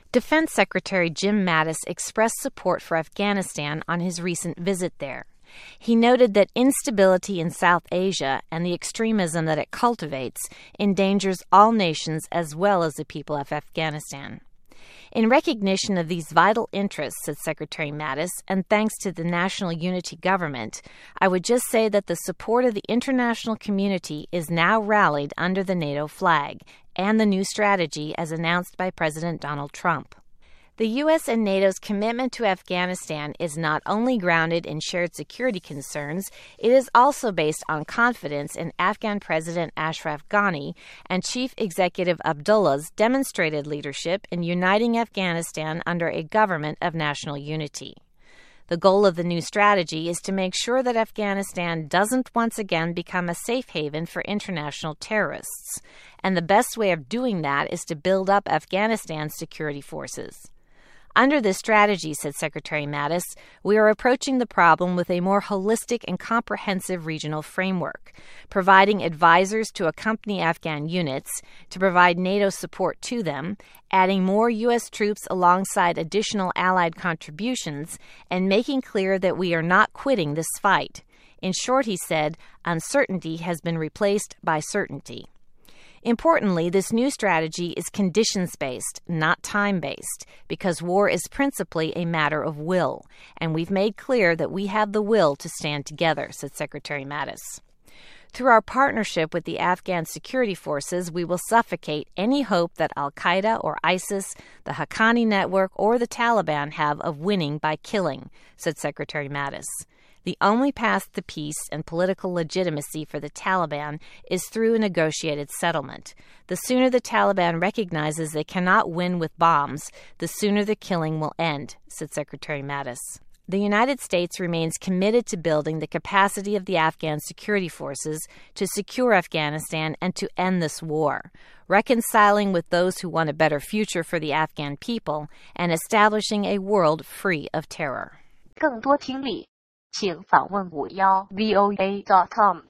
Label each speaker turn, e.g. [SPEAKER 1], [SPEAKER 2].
[SPEAKER 1] Defense Secretary Jim Mattis expressed support for Afghanistan on his recent visit there. He noted that instability in South Asia and the extremism that it cultivates endangers all nations as well as the people of Afghanistan. In recognition of these vital interests, said Secretary Mattis, and thanks to the National Unity Government, I would just say that the support of the international community is now rallied under the NATO flag and the new strategy as announced by President Donald Trump. The U.S. and NATO's commitment to Afghanistan is not only grounded in shared security concerns, it is also based on confidence in Afghan President Ashraf Ghani and Chief Executive Abdullah's demonstrated leadership in uniting Afghanistan under a government of national unity. The goal of the new strategy is to make sure that Afghanistan doesn't once again become a safe haven for international terrorists, and the best way of doing that is to build up Afghanistan's security forces. Under this strategy, said Secretary Mattis, we are approaching the problem with a more holistic and comprehensive regional framework, providing advisors to accompany Afghan units, to provide NATO support to them, adding more U.S. troops alongside additional allied contributions, and making clear that we are not quitting this fight. In short, he said, uncertainty has been replaced by certainty. Importantly, this new strategy is conditions-based, not time-based, because war is principally a matter of will, and we've made clear that we have the will to stand together, said Secretary Mattis. Through our partnership with the Afghan security forces, we will suffocate any hope that al-Qaeda or ISIS, the Haqqani network, or the Taliban have of winning by killing, said Secretary Mattis. The only path to peace and political legitimacy for the Taliban is through a negotiated settlement. The sooner the Taliban recognizes they cannot win with bombs, the sooner the killing will end, said Secretary Mattis. The United States remains committed to building the capacity of the Afghan security forces to secure Afghanistan and to end this war, reconciling with those who want a better future for the Afghan people, and establishing a world free of terror.
[SPEAKER 2] 更多听力请访问51voa.com